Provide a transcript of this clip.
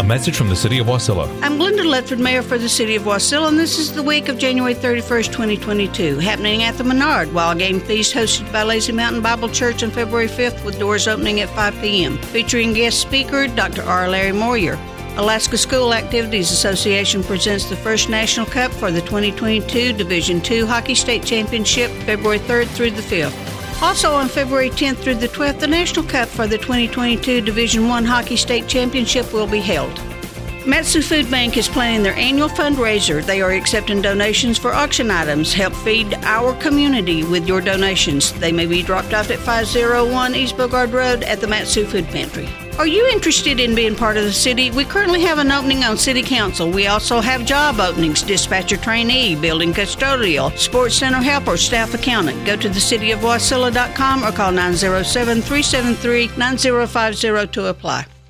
A message from the City of Wasilla. I'm Glenda Ledford, Mayor for the City of Wasilla, and this is the week of January 31st, 2022, happening at the Menard Wild Game Feast hosted by Lazy Mountain Bible Church on February 5th with doors opening at 5 p.m. Featuring guest speaker Dr. R. Larry Moyer. Alaska School Activities Association presents the First National Cup for the 2022 Division II Hockey State Championship, February 3rd through the 5th. Also on February 10th through the 12th, the National Cup for the 2022 Division I Hockey State Championship will be held. Matsu Food Bank is planning their annual fundraiser. They are accepting donations for auction items. Help feed our community with your donations. They may be dropped off at 501 East Bogard Road at the Matsu Food Pantry. Are you interested in being part of the city? We currently have an opening on City Council. We also have job openings, dispatcher trainee, building custodial, sports center helper, staff accountant. Go to thecityofwasilla.com or call 907-373-9050 to apply.